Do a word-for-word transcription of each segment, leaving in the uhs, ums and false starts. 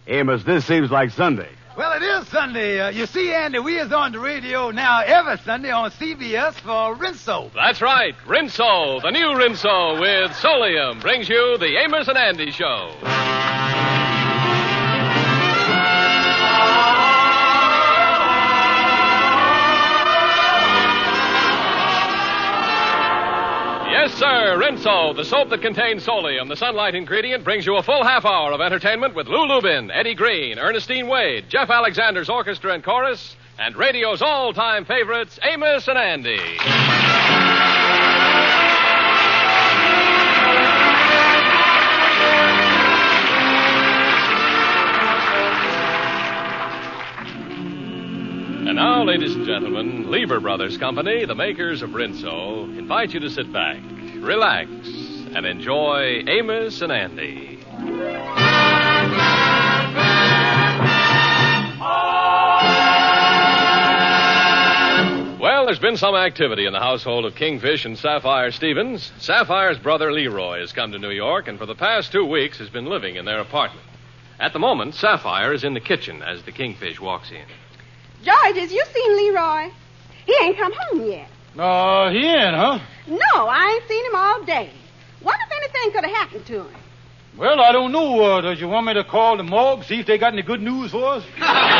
Amos, this seems like Sunday. Well, it is Sunday. Uh, you see, Andy, we is on the radio now every Sunday on C B S for Rinso. That's right. Rinso, the new Rinso with Solium, brings you the Amos and Andy Show. Yes, sir, Rinso, the soap that contains Solium, the sunlight ingredient, brings you a full half hour of entertainment with Lou Lubin, Eddie Green, Ernestine Wade, Jeff Alexander's orchestra and chorus, and radio's all-time favorites, Amos and Andy. And now, ladies and gentlemen, Lever Brothers Company, the makers of Rinso, invite you to sit back, relax, and enjoy Amos and Andy. Well, there's been some activity in the household of Kingfish and Sapphire Stevens. Sapphire's brother Leroy has come to New York and for the past two weeks has been living in their apartment. At the moment, Sapphire is in the kitchen as the Kingfish walks in. George, has you seen Leroy? He ain't come home yet. No, uh, he ain't, huh? No, I ain't seen him all day. Wonder if anything could have happened to him. Well, I don't know. Uh, does you want me to call the morgue, see if they got any good news for us?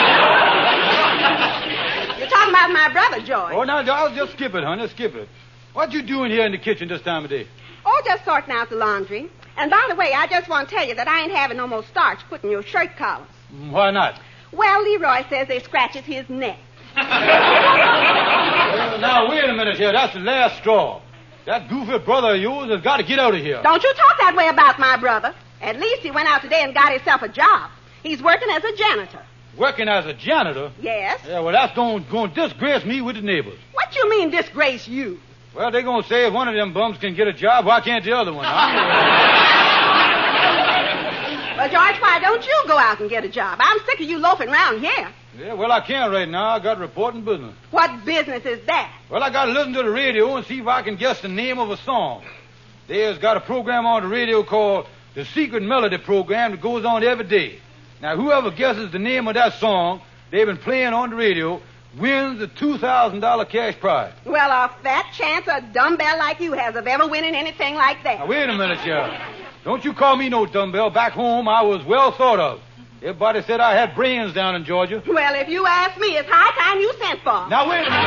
You're talking about my brother, George. Oh, now, I'll just skip it, honey, skip it. What you doing here in the kitchen this time of day? Oh, just sorting out the laundry. And by the way, I just want to tell you that I ain't having no more starch put in your shirt collars. Why not? Well, Leroy says they scratches his neck. Well, now, wait a minute here. That's the last straw. That goofy brother of yours has got to get out of here. Don't you talk that way about my brother. At least he went out today and got himself a job. He's working as a janitor. Working as a janitor? Yes. Yeah, well, that's going to disgrace me with the neighbors. What you mean disgrace you? Well, they're going to say if one of them bums can get a job, why can't the other one? Huh? Well, George, why don't you go out and get a job? I'm sick of you loafing around here. Yeah, well, I can't right now. I got reporting business. What business is that? Well, I got to listen to the radio and see if I can guess the name of a song. There's got a program on the radio called the Secret Melody Program that goes on every day. Now, whoever guesses the name of that song they've been playing on the radio wins the two thousand dollars cash prize. Well, a fat chance a dumbbell like you has of ever winning anything like that. Now, wait a minute, Sheriff. Don't you call me no dumbbell. Back home, I was well thought of. Everybody said I had brains down in Georgia. Well, if you ask me, it's high time you sent for 'em. Now, wait a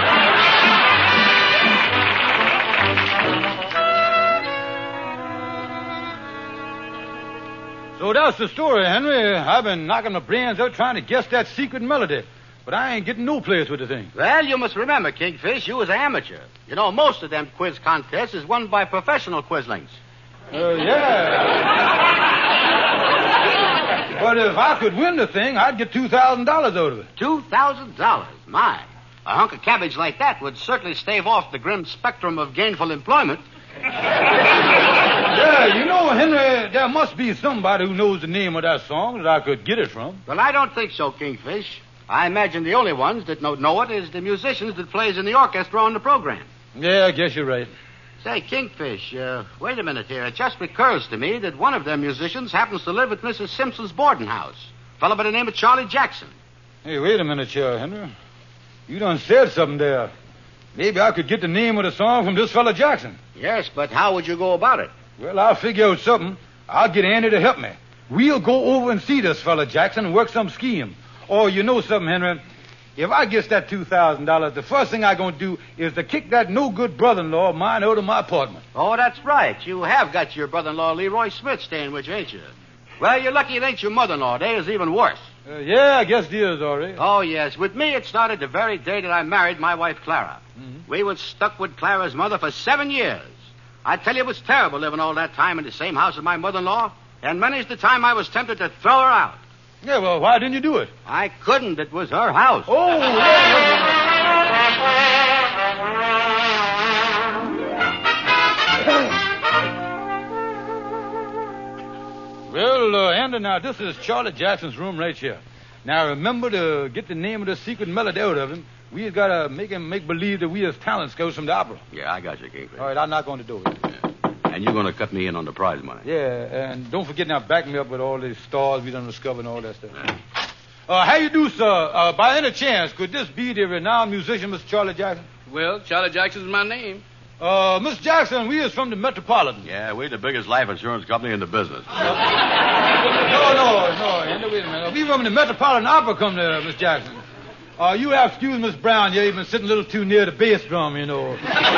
minute. So that's the story, Henry. I've been knocking my brains out trying to guess that secret melody. But I ain't getting no place with the thing. Well, you must remember, Kingfish, you was an amateur. You know, most of them quiz contests is won by professional quizlings. Uh, yeah. But if I could win the thing, I'd get two thousand dollars out of it. two thousand dollars? My. A hunk of cabbage like that would certainly stave off the grim spectrum of gainful employment. Yeah, you know, Henry, there must be somebody who knows the name of that song that I could get it from. Well, I don't think so, Kingfish. I imagine the only ones that don't know it is the musicians that plays in the orchestra on the program. Yeah, I guess you're right. Say, Kingfish, uh, wait a minute here. It just recurs to me that one of them musicians happens to live at Missus Simpson's boarding house. A fellow by the name of Charlie Jackson. Hey, wait a minute here, Henry. You done said something there. Maybe I could get the name of the song from this fella Jackson. Yes, but how would you go about it? Well, I'll figure out something. I'll get Andy to help me. We'll go over and see this fella Jackson and work some scheme. Or you know something, Henry? If I get that two thousand dollars, the first thing I'm going to do is to kick that no-good brother-in-law of mine out of my apartment. Oh, that's right. You have got your brother-in-law Leroy Smith staying with you, ain't you? Well, you're lucky it ain't your mother-in-law. They is even worse. Uh, yeah, I guess it is, all right. Oh, yes. With me, it started the very day that I married my wife, Clara. Mm-hmm. We was stuck with Clara's mother for seven years. I tell you, it was terrible living all that time in the same house as my mother-in-law, and many's the time I was tempted to throw her out. Yeah, well, why didn't you do it? I couldn't. It was her house. Oh, yeah. Well, uh, Andy, now, this is Charlie Jackson's room right here. Now, remember to get the name of the secret melody out of him. We've got to make him make believe that we is talent scouts from the opera. Yeah, I got you, Kingfish. All right, I'll knock on the door. Yeah. And you're going to cut me in on the prize money. Yeah, and don't forget now, back me up with all these stars we done discovered and all that stuff. Uh, how you do, sir? Uh, by any chance, could this be the renowned musician, Mister Charlie Jackson? Well, Charlie Jackson's my name. Uh, Mister Jackson, we is from the Metropolitan. Yeah, we're the biggest life insurance company in the business. No, no, no. Andy, wait a minute. We from the Metropolitan Opera come there, Miss Jackson. Uh, you have excuse Miss Brown. You've been sitting a little too near the bass drum, you know.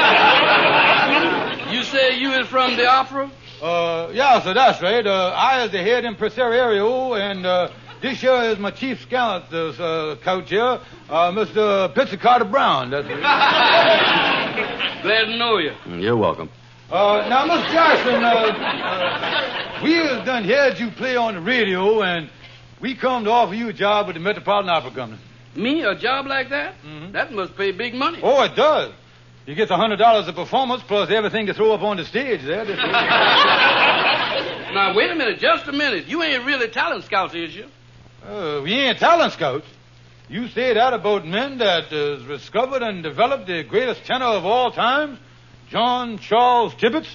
You say you is from the opera? Uh, yeah, sir, that's right. Uh, I is the head impresario, and uh, this here is my chief scout, this uh, coach here, uh, Mister Pizzicato Brown. That's right. Glad to know you. You're welcome. Uh, now, Miss Jackson, uh, uh, we has done heard you play on the radio, and we come to offer you a job with the Metropolitan Opera Company. Me, a job like that? Mm-hmm. That must pay big money. Oh, it does. You get the hundred dollars a performance plus everything to throw up on the stage there. Now, wait a minute, just a minute. You ain't really talent scouts, is you? Uh, we ain't talent scouts. You say that about men that has discovered and developed the greatest tenor of all time, John Charles Tibbetts?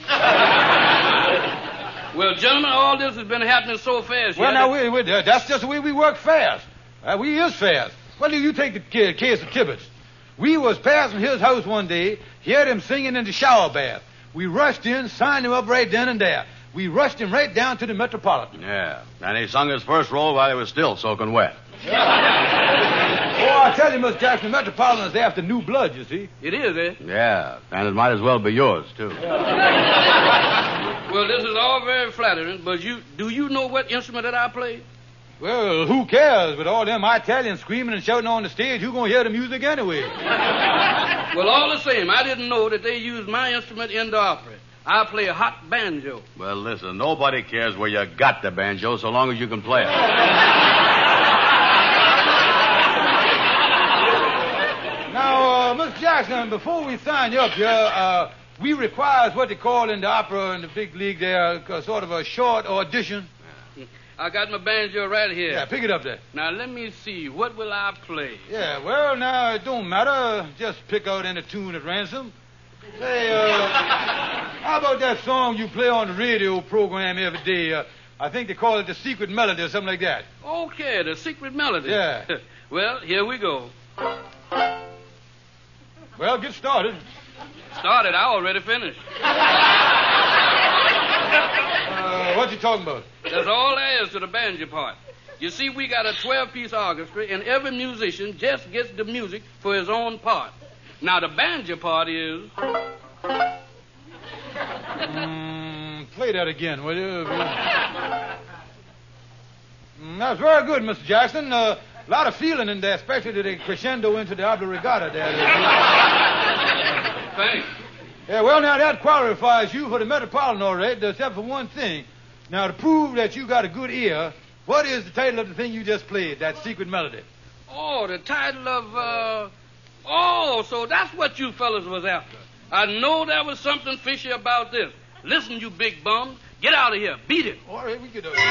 Well, gentlemen, all this has been happening so fast. Well, yet now, that- wait, wait, uh, that's just the way we work fast. Uh, we is fast. Well, do you take the ca- case of Tibbetts? We was passing his house one day, heard him singing in the shower bath. We rushed in, signed him up right then and there. We rushed him right down to the Metropolitan. Yeah, and he sung his first roll while he was still soaking wet. Oh, I tell you, Miss Jackson, the Metropolitan is after new blood, you see. It is, eh? Yeah, and it might as well be yours, too. Well, this is all very flattering, but you do you know what instrument that I play? Well, who cares? With all them Italians screaming and shouting on the stage, who's going to hear the music anyway? Well, all the same, I didn't know that they used my instrument in the opera. I play a hot banjo. Well, listen, nobody cares where you got the banjo so long as you can play it. Now, uh, Miss Jackson, before we sign you up here, uh, we requires what they call in the opera in the big league there, uh, sort of a short audition. I got my banjo right here. Yeah, pick it up there. Now, let me see. What will I play? Yeah, well, now, it don't matter. Just pick out any tune at random. Say, uh, how about that song you play on the radio program every day? Uh, I think they call it The Secret Melody or something like that. Okay, The Secret Melody. Yeah. Well, here we go. Well, get started. Started. I already finished. Uh, what you talking about? That's all there is to the banjo part. You see, we got a twelve-piece orchestra, and every musician just gets the music for his own part. Now, the banjo part is... Mm, play that again, will you? Mm, that's very good, Mister Jackson. Uh, a lot of feeling in there, especially the crescendo into the oblongata there. Thanks. Yeah, well, now, that qualifies you for the Metropolitan, all right, except for one thing. Now, to prove that you got a good ear, what is the title of the thing you just played, that secret melody? Oh, the title of, uh... Oh, so that's what you fellas was after. I know there was something fishy about this. Listen, you big bums. Get out of here. Beat it. All right, we can do it.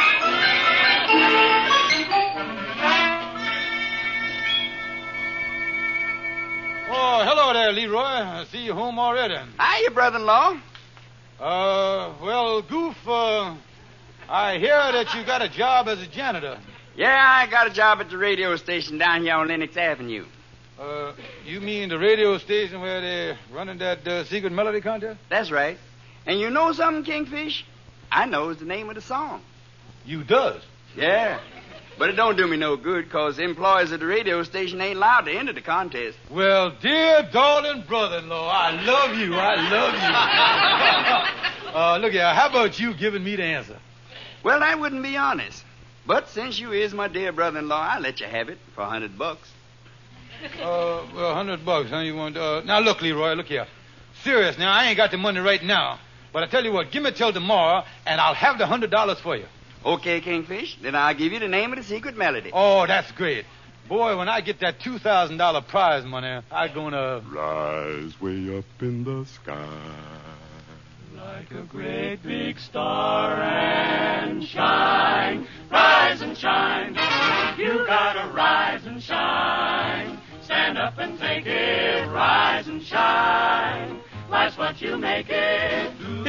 Oh, hello there, Leroy. I see you home already. Hiya, brother-in-law. Uh, well, Goof, uh, I hear that you got a job as a janitor. Yeah, I got a job at the radio station down here on Lenox Avenue. Uh, you mean the radio station where they're running that uh, secret melody contest? That's right. And you know something, Kingfish? I knows the name of the song. You does? Yeah. But it don't do me no good, because employees at the radio station ain't allowed to enter the contest. Well, dear darling brother-in-law, I love you. I love you. uh, look here, how about you giving me the answer? Well, that wouldn't be honest. But since you is my dear brother-in-law, I'll let you have it for a hundred bucks. Uh, well, a hundred bucks, huh? You want, uh, now look, Leroy, look here. Serious now, I ain't got the money right now. But I tell you what, give me till tomorrow, and I'll have the hundred dollars for you. Okay, Kingfish, then I'll give you the name of the secret melody. Oh, that's great. Boy, when I get that two thousand dollars prize money, I'm gonna... Rise way up in the sky. Like a great big star and shine. Rise and shine. You gotta rise and shine. Stand up and take it. Rise and shine. Life's what you make it.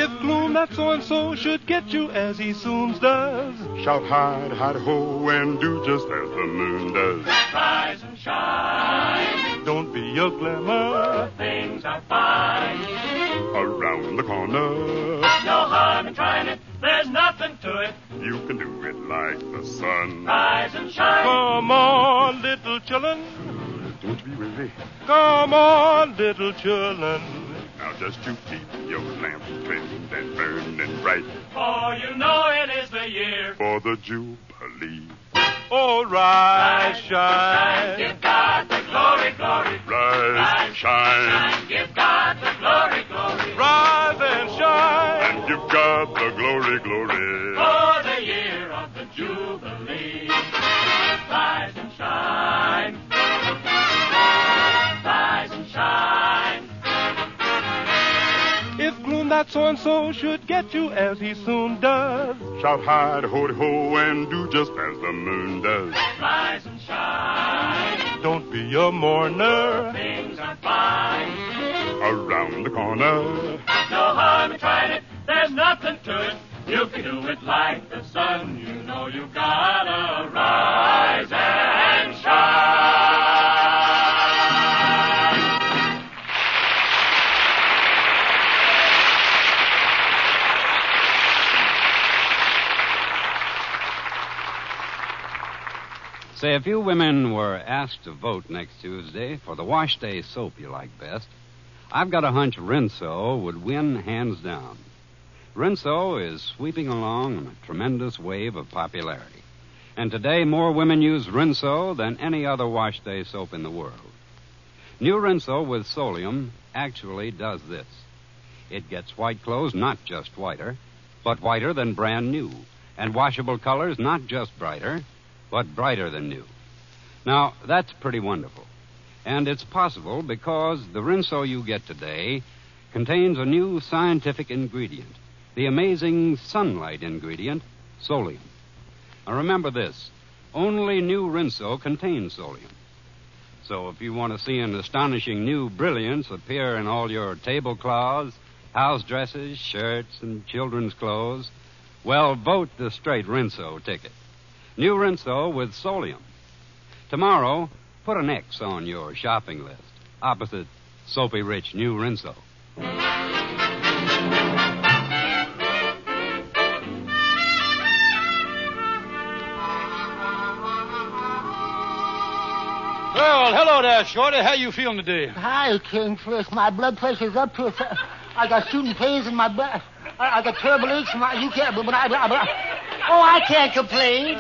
that so-and-so should get you as he soon does. Shout hide, hide, ho, and do just as the moon does. Rise and shine. Don't be a glimmer. Things are fine. Around the corner. No harm in trying it. There's nothing to it. You can do it like the sun. Rise and shine. Come on, little children. Don't be weary. Come on, little children. Now just you keep your lamp trimmed and burning bright. For you know it is the year for the Jubilee. Oh, rise, rise shine. shine. Give God the glory, glory. Rise, Rise shine. shine. Give God the glory, glory. Rise and shine. And give God the glory, glory. For the year of the Jubilee. Rise and shine. Rise and shine. If gloom that so-and-so should get you as he soon does, shout hide, ho, ho, and do just as the moon does. Rise and shine. Don't be a mourner. Things are fine. Around the corner. No harm in trying it. There's nothing to it. You can do it like the sun. You know you gotta rise and shine. Say, if you women were asked to vote next Tuesday for the wash day soap you like best, I've got a hunch Rinso would win hands down. Rinso is sweeping along on a tremendous wave of popularity. And today, more women use Rinso than any other wash day soap in the world. New Rinso with Solium actually does this. It gets white clothes not just whiter, but whiter than brand new, and washable colors not just brighter, but brighter than new. Now, that's pretty wonderful. And it's possible because the Rinso you get today contains a new scientific ingredient, the amazing sunlight ingredient, Solium. Now, remember this. Only new Rinso contains Solium. So if you want to see an astonishing new brilliance appear in all your tablecloths, house dresses, shirts, and children's clothes, well, vote the straight Rinso ticket. New Rinso with Solium. Tomorrow, put an X on your shopping list, opposite Soapy Rich New Rinso. Well, hello there, Shorty. How you feeling today? Hi, Kingfish. My blood pressure's up to a... I got shooting pains in my butt. I, I got terrible aches in my... You can't... But I... I, I oh, I can't complain.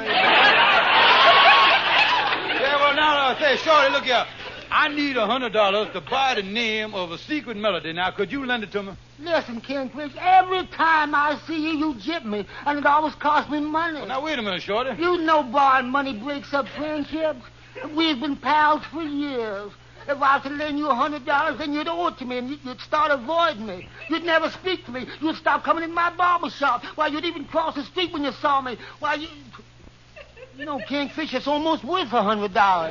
Yeah, well, now, uh, say, Shorty, look here. I need a hundred dollars to buy the name of a secret melody. Now, could you lend it to me? Listen, Kingfish, every time I see you, you jip me, and it always costs me money. Well, now, wait a minute, Shorty. You know borrowing money breaks up friendships. We've been pals for years. If I could lend you a hundred dollars, then you'd owe it to me, and you'd start avoiding me. You'd never speak to me. You'd stop coming in my barber shop. Why, you'd even cross the street when you saw me. Why, you... You know, Kingfish, it's almost worth a hundred dollars.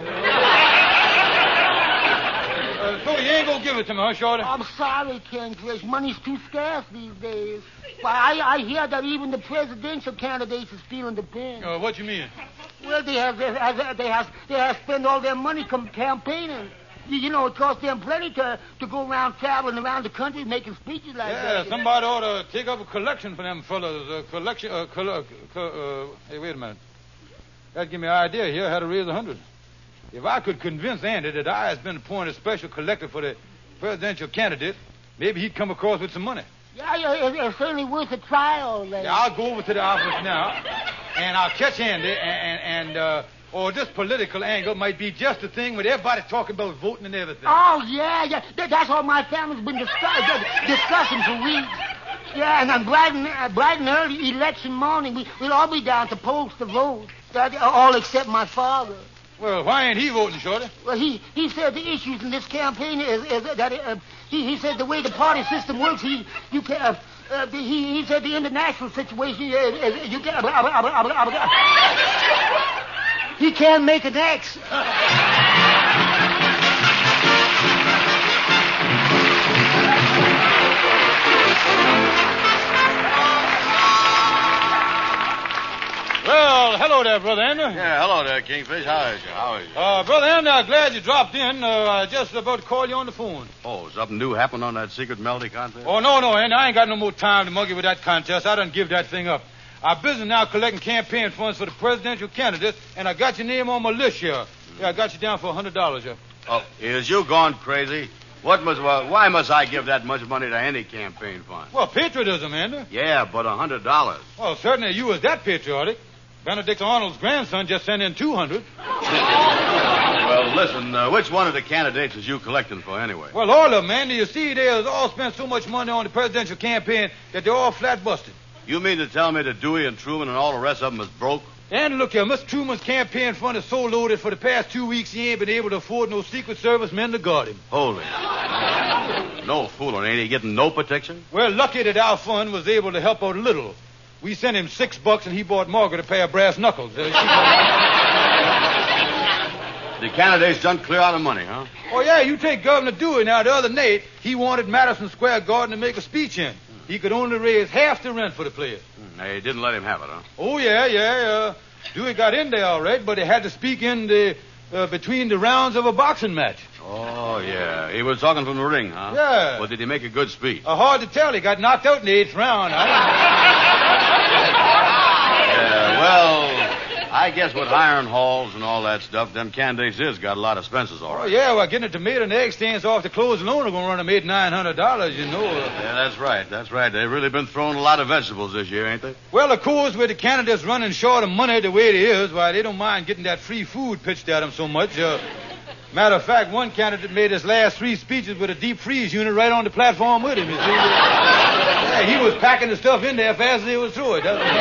Uh, so you ain't gonna give it to me, huh, Shorty? I'm sorry, Kingfish. Money's too scarce these days. Why, I, I hear that even the presidential candidates is feeling the pain. Uh, what you mean? Well, they have, they have, they have, they have spent all their money com- campaigning. You, you know, it costs them plenty to, to go around traveling around the country making speeches like yeah, that. Yeah, somebody ought to take up a collection for them fellas. A collection, uh, coll- uh, co- uh, hey, wait a minute. That give me an idea here how to raise a hundred. If I could convince Andy that I has been appointed special collector for the presidential candidate, maybe he'd come across with some money. Yeah, yeah, it, it's certainly worth a try, old lady. Yeah, I'll go over to the office now, and I'll catch Andy, and, and, and uh, or this political angle might be just the thing with everybody talking about voting and everything. Oh, yeah, yeah. That, that's what my family's been discuss, discussing for weeks. Yeah, and on bright and, uh, bright and early election morning, we, we'll all be down to polls to vote. That, uh, all except my father. Well, why ain't he voting, Shorty? Well, he, he said the issues in this campaign is, is that uh, he, he said the way the party system works, he you can uh, uh, he, he said the international situation is, is you can uh, uh, uh, uh, uh, he can't make an X. Well, hello there, Brother Andrew. Yeah, hello there, Kingfish. How is you? How is you? Uh, Brother Andrew, I'm glad you dropped in. Uh, I just about to call you on the phone. Oh, something new happened on that secret melody contest? Oh, no, no, Andy. I ain't got no more time to monkey with that contest. I done give that thing up. Our business now collecting campaign funds for the presidential candidates, and I got your name on my list here. Yeah, I got you down for one hundred dollars here. Oh, is you gone crazy? What must, well, why must I give that much money to any campaign fund? Well, patriotism, Andy. Yeah, but one hundred dollars. Well, certainly you was that patriotic. Benedict Arnold's grandson just sent in two hundred. Well, listen, uh, which one of the candidates is you collecting for anyway? Well, all of them, Andy. You see, they has all spent so much money on the presidential campaign that they're all flat busted. You mean to tell me that Dewey and Truman and all the rest of them is broke? And look here, Mister Truman's campaign fund is so loaded for the past two weeks he ain't been able to afford no Secret Service men to guard him. Holy. No fooling, ain't he getting no protection? Well, lucky that our fund was able to help out a little. We sent him six bucks and he bought Margaret a pair of brass knuckles. Uh, the candidates done clear out of money, huh? Oh, yeah, you take Governor Dewey. Now, the other night, he wanted Madison Square Garden to make a speech in. He could only raise half the rent for the place. Hmm, they didn't let him have it, huh? Oh, yeah, yeah. Uh, Dewey got in there all right, but he had to speak in the uh, between the rounds of a boxing match. Oh, yeah. He was talking from the ring, huh? Yeah. Well, did he make a good speech? Uh, hard to tell. He got knocked out in the eighth round. I yeah, well, I guess with iron halls and all that stuff, them candidates is got a lot of expenses, all right. Oh, yeah, well, getting a tomato and egg stands off the clothes alone are going to run them eight, nine hundred dollars, you know. Uh, yeah, that's right. That's right. They've really been throwing a lot of vegetables this year, ain't they? Well, of course, with the candidates running short of money the way it is, why, they don't mind getting that free food pitched at them so much. Uh, matter of fact, one candidate made his last three speeches with a deep freeze unit right on the platform with him, you see. Yeah, he was packing the stuff in there fast as he was through it.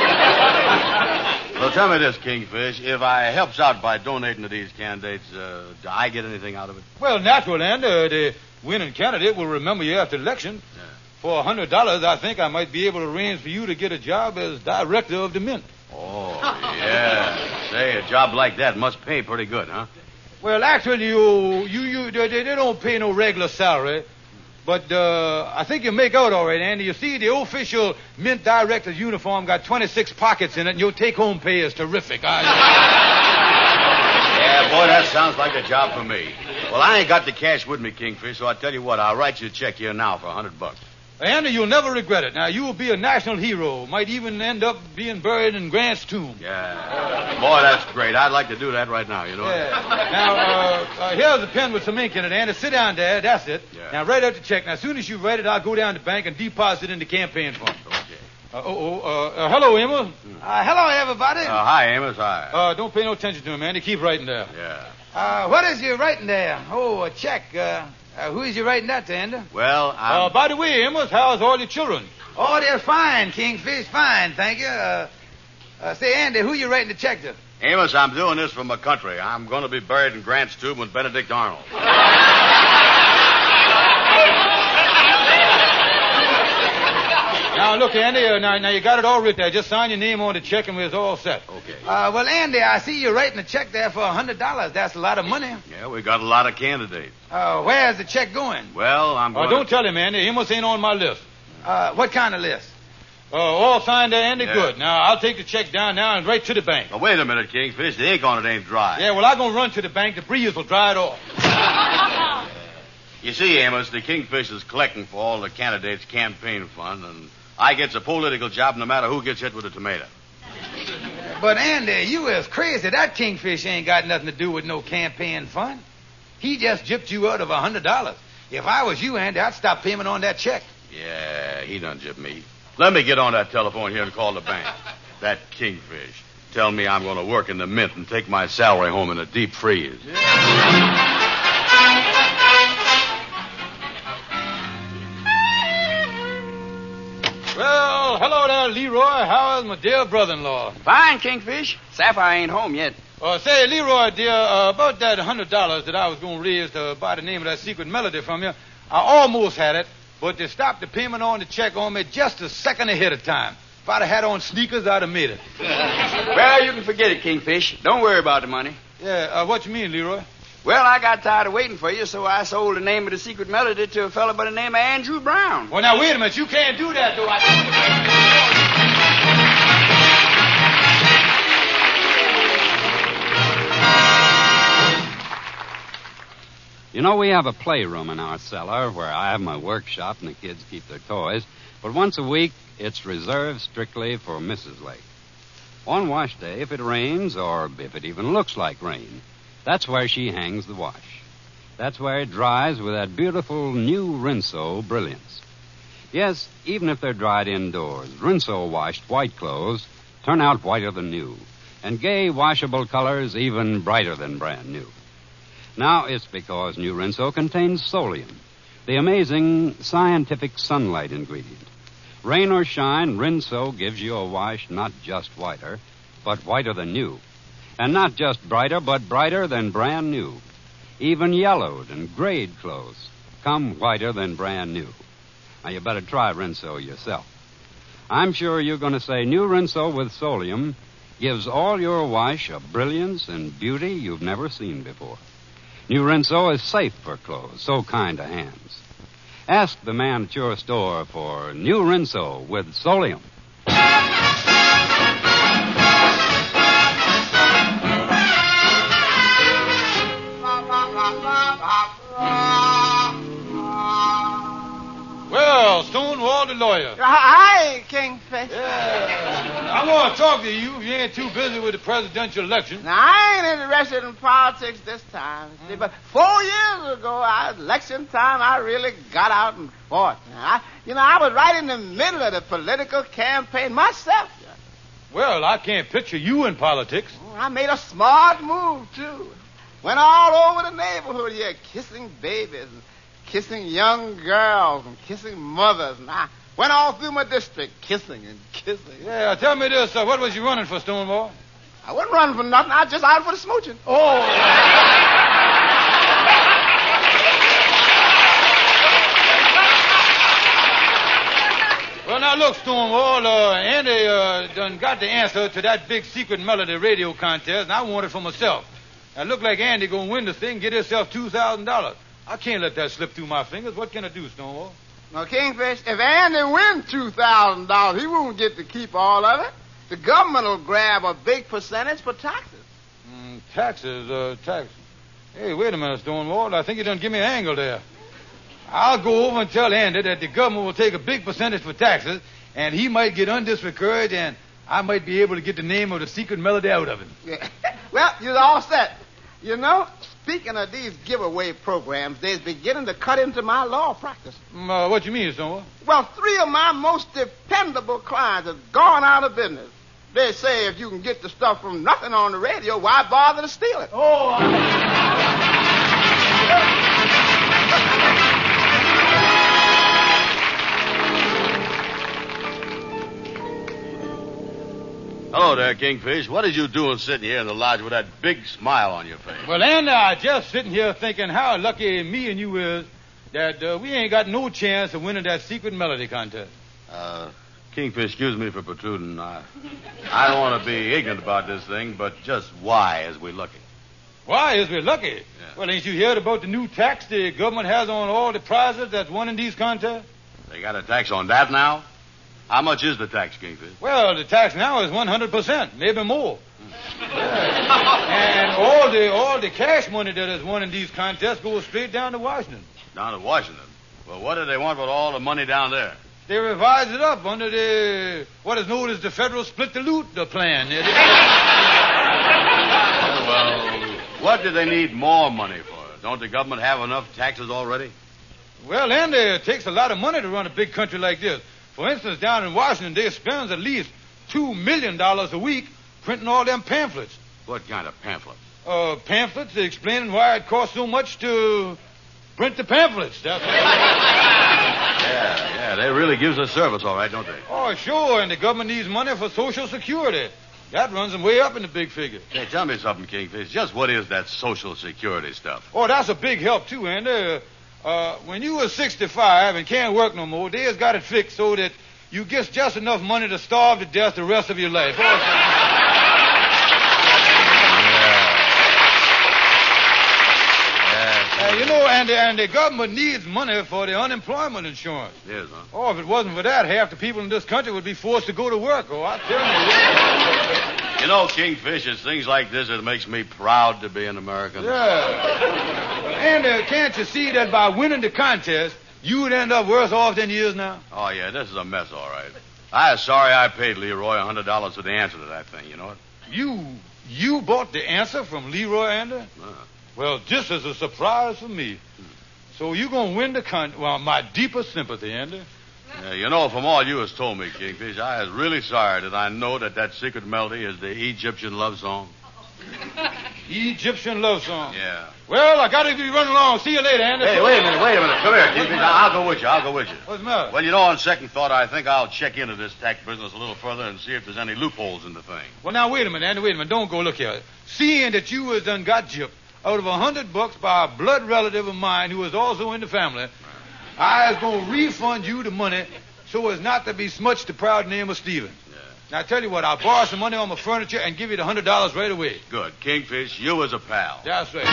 Well, tell me this, Kingfish. If I helps out by donating to these candidates, uh, do I get anything out of it? Well, natural, and uh, the winning candidate will remember you after the election. Yeah. For a hundred dollars, I think I might be able to arrange for you to get a job as director of the mint. Oh, yeah. Say, a job like that must pay pretty good, huh? Well, actually, you, you, you, they, they don't pay no regular salary. But uh, I think you make out all right, Andy. You see, the official mint director's uniform got twenty-six pockets in it, and your take-home pay is terrific. I... Yeah, boy, that sounds like a job for me. Well, I ain't got the cash with me, Kingfish, so I tell you what, I'll write you a check here now for a hundred bucks. Andy, you'll never regret it. Now, you will be a national hero. Might even end up being buried in Grant's tomb. Yeah. Boy, that's great. I'd like to do that right now, you know. Yeah. Now, uh, uh, here's a pen with some ink in it, Andy. Sit down there. That's it. Yeah. Now, write out the check. Now, as soon as you write it, I'll go down to the bank and deposit it in the campaign fund. Okay. Uh, oh, oh, uh, uh, hello, Amos. Uh, hello, everybody. Uh, hi, Amos. Hi. Uh, don't pay no attention to him, Andy. Keep writing there. Yeah. Uh, what is you writing there? Oh, a check. Uh, uh, who is you writing that to, Andy? Well, I'm... Uh, by the way, Amos, how's all your children? Oh, they're fine, Kingfish. Fine, thank you. Uh, uh, say, Andy, who you writing the check to? Amos, I'm doing this for my country. I'm going to be buried in Grant's tomb with Benedict Arnold. Now, look, Andy, uh, now, now you got it all written there. Just sign your name on the check and we're all set. Okay. Uh, well, Andy, I see you writing a check there for a hundred dollars. That's a lot of money. Yeah, we got a lot of candidates. Uh, where's the check going? Well, I'm going uh, Don't tell him, Andy. Amos ain't on my list. Uh, what kind of list? Uh, all signed there, Andy? Yeah. Good. Now, I'll take the check down now and right to the bank. Now, wait a minute, Kingfish. The ink on it ain't dry. Yeah, well, I'm going to run to the bank. The breeze will dry it off. You see, Amos, the Kingfish is collecting for all the candidates' campaign fund, and I gets a political job no matter who gets hit with a tomato. But, Andy, you is crazy. That Kingfish ain't got nothing to do with no campaign fund. He just gypped you out of a hundred dollars. If I was you, Andy, I'd stop payment on that check. Yeah, he done gypped me. Let me get on that telephone here and call the bank. That Kingfish. Tell me I'm going to work in the mint and take my salary home in a deep freeze. Well, hello there, Leroy. How is my dear brother-in-law? Fine, Kingfish. Sapphire ain't home yet. Uh, say, Leroy, dear, uh, about that hundred dollars that I was going to raise to buy the name of that secret melody from you, I almost had it, but they stopped the payment on the check on me just a second ahead of time. If I'd have had on sneakers, I'd have made it. Well, you can forget it, Kingfish. Don't worry about the money. Yeah, uh, what you mean, Leroy? Well, I got tired of waiting for you, so I sold the name of the secret melody to a fellow by the name of Andrew Brown. Well, now, wait a minute. You can't do that, though. I... You know, we have a playroom in our cellar where I have my workshop and the kids keep their toys, but once a week it's reserved strictly for Missus Lake. On wash day, if it rains or if it even looks like rain, that's where she hangs the wash. That's where it dries with that beautiful new Rinso brilliance. Yes, even if they're dried indoors, Rinso washed white clothes turn out whiter than new, and gay washable colors even brighter than brand new. Now, it's because new Rinso contains Solium, the amazing scientific sunlight ingredient. Rain or shine, Rinso gives you a wash not just whiter, but whiter than new. And not just brighter, but brighter than brand new. Even yellowed and grayed clothes come whiter than brand new. Now, you better try Rinso yourself. I'm sure you're going to say new Rinso with Solium gives all your wash a brilliance and beauty you've never seen before. New Rinso is safe for clothes, so kind to hands. Ask the man at your store for new Rinso with Solium. Well, Stonewall the lawyer. Hi, Kingfish. Yeah. I want to talk to you if you ain't too busy with the presidential election. Now, I ain't interested in politics this time. See, but four years ago, I, election time, I really got out and fought. Now, I, you know, I was right in the middle of the political campaign myself. Well, I can't picture you in politics. I made a smart move, too. Went all over the neighborhood here, kissing babies and kissing young girls and kissing mothers. And I went all through my district, kissing and kissing. Yeah, tell me this. Uh, what was you running for, Stonewall? I wasn't running for nothing. I was just out for the smooching. Oh. Well, now, look, Stonewall, uh, Andy uh, done got the answer to that big secret melody radio contest, and I want it for myself. Now, look like Andy gonna win this thing and get himself two thousand dollars. I can't let that slip through my fingers. What can I do, Stonewall? Now, Kingfish, if Andy wins two thousand dollars, he won't get to keep all of it. The government will grab a big percentage for taxes. Mm, taxes, uh, taxes. Hey, wait a minute, Stonewall. I think you done give me an angle there. I'll go over and tell Andy that the government will take a big percentage for taxes, and he might get undiscouraged, and I might be able to get the name of the secret melody out of him. Yeah. Well, you're all set. You know, speaking of these giveaway programs, they're beginning to cut into my law practice. Mm, uh, what you mean, Stonewall? Well, three of my most dependable clients have gone out of business. They say if you can get the stuff from nothing on the radio, why bother to steal it? Oh, I... Hello there, Kingfish. What are you doing sitting here in the lodge with that big smile on your face? Well, Andy, I just sitting here thinking how lucky me and you is that uh, we ain't got no chance of winning that secret melody contest. Uh, Kingfish, excuse me for protruding. I, I don't want to be ignorant about this thing, but just why is we lucky? Why is we lucky? Yeah. Well, ain't you heard about the new tax the government has on all the prizes that's won in these contests? They got a tax on that now? How much is the tax, Kingfish? Well, the tax now is one hundred percent, maybe more. Yeah. And all the all the cash money that is won in these contests goes straight down to Washington. Down to Washington? Well, what do they want with all the money down there? They revised it up under the, what is known as the federal split the loot the plan. Well, what do they need more money for? Don't the government have enough taxes already? Well, Andy, it takes a lot of money to run a big country like this. For instance, down in Washington, they spend at least two million dollars a week printing all them pamphlets. What kind of pamphlets? Uh, pamphlets explaining why it costs so much to print the pamphlets. That's what Yeah, yeah, they really gives us service, all right, don't they? Oh, sure, and the government needs money for Social Security. That runs them way up in the big figure. Hey, tell me something, Kingfish. Just what is that Social Security stuff? Oh, that's a big help, too, Andy. Uh, when you were sixty-five and can't work no more, they has got it fixed so that you get just enough money to starve to death the rest of your life. Oh, yeah. Yeah, uh, you know, and, and the government needs money for the unemployment insurance. Yes, huh? Oh, if it wasn't for that, half the people in this country would be forced to go to work. Oh, I tell you. You know, Kingfish, it's things like this that makes me proud to be an American. Yeah. And uh, can't you see that by winning the contest, you would end up worse off than you is now? Oh, yeah, this is a mess, all right. I was sorry I paid Leroy one hundred dollars for the answer to that thing, you know it? You you bought the answer from Leroy Ander? Uh. Well, this is a surprise for me. So you going to win the contest. Well, my deepest sympathy, Ander. Yeah, you know, from all you has told me, Kingfish, I is really sorry that I know that that secret melody is the Egyptian love song. Egyptian love song? Yeah. Well, I got to be running along. See you later, Andy. Hey, wait a minute, wait a minute. Come here, Kingfish. I'll go with you. I'll go with you. What's the matter? Well, you know, on second thought, I think I'll check into this tax business a little further and see if there's any loopholes in the thing. Well, now, wait a minute, Andy. Wait a minute. Don't go look here. Seeing that you was done got gypped out of a hundred bucks by a blood relative of mine who was also in the family, I was going to refund you the money so as not to be smutched the proud name of Stephen. Yeah. Now, I tell you what, I'll borrow some money on my furniture and give you the hundred dollars right away. Good. Kingfish, you was a pal. That's right.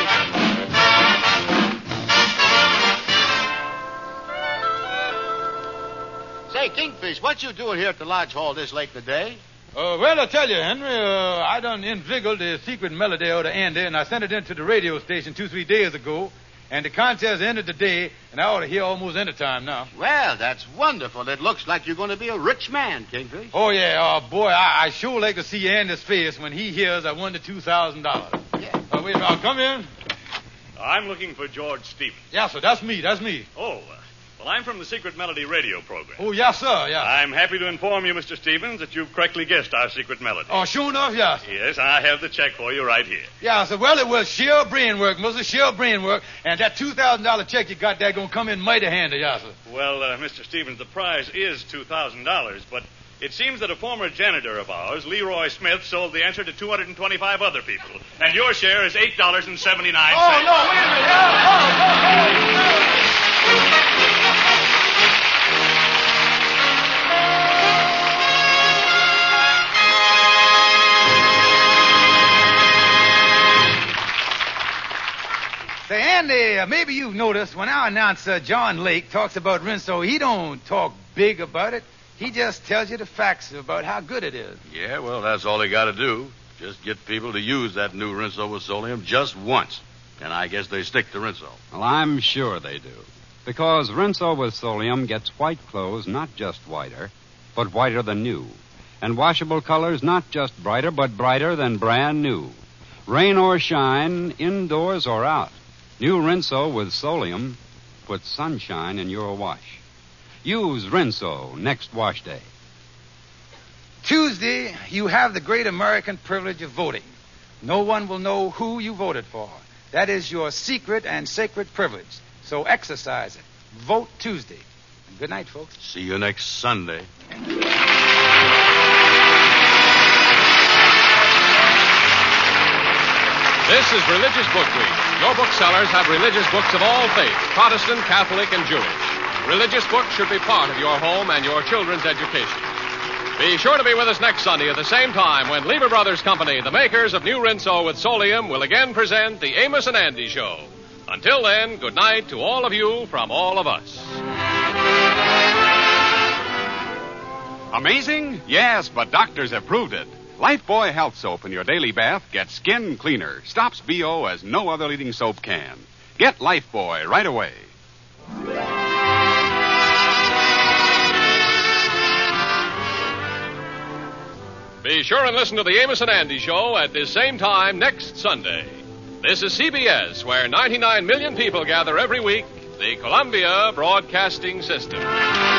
Say, Kingfish, what you doing here at the Lodge Hall this late in the day? Uh, well, I tell you, Henry, uh, I done inveigled the secret melody out of Andy, and I sent it into the radio station two, three days ago. And the contest ended today, and I ought to hear almost any time now. Well, that's wonderful. It looks like you're going to be a rich man, Kingfish. Oh, yeah. Oh, boy, I, I sure like to see Andy's face when he hears I won the two thousand dollars. Yeah. Uh, wait a minute. I'll come in. I'm looking for George Stevens. Yeah, sir. That's me. That's me. Oh, uh, well, I'm from the Secret Melody radio program. Oh, yes, sir. Yeah. I'm happy to inform you, Mister Stevens, that you've correctly guessed our secret melody. Oh, sure enough, yes. Yes, I have the check for you right here. Yeah, sir. Well, it was sheer brain work, Mister Sheer brain work. And that two thousand dollars check you got there going to come in mighty handy, yes, sir. Well, uh, Mister Stevens, the prize is two thousand dollars, but it seems that a former janitor of ours, Leroy Smith, sold the answer to two hundred twenty-five other people. And your share is eight dollars and seventy-nine cents. Oh, no, wait a minute. Oh, oh, oh, oh. Say, Andy, uh, maybe you've noticed when our announcer, John Lake, talks about Rinso, he don't talk big about it. He just tells you the facts about how good it is. Yeah, well, that's all he got to do. Just get people to use that new Rinso with Solium just once. And I guess they stick to Rinso. Well, I'm sure they do. Because Rinso with Solium gets white clothes not just whiter, but whiter than new. And washable colors not just brighter, but brighter than brand new. Rain or shine, indoors or out. New Rinso with Solium puts sunshine in your wash. Use Rinso next wash day. Tuesday, you have the great American privilege of voting. No one will know who you voted for. That is your secret and sacred privilege. So exercise it. Vote Tuesday. And good night, folks. See you next Sunday. This is Religious Book Week. Your booksellers have religious books of all faiths, Protestant, Catholic, and Jewish. Religious books should be part of your home and your children's education. Be sure to be with us next Sunday at the same time when Lever Brothers Company, the makers of New Rinso with Solium, will again present the Amos and Andy Show. Until then, good night to all of you from all of us. Amazing? Yes, but doctors have proved it. Lifebuoy Health Soap in your daily bath gets skin cleaner, stops B O as no other leading soap can. Get Lifebuoy right away. Be sure and listen to the Amos and Andy Show at this same time next Sunday. This is C B S, where ninety-nine million people gather every week, the Columbia Broadcasting System.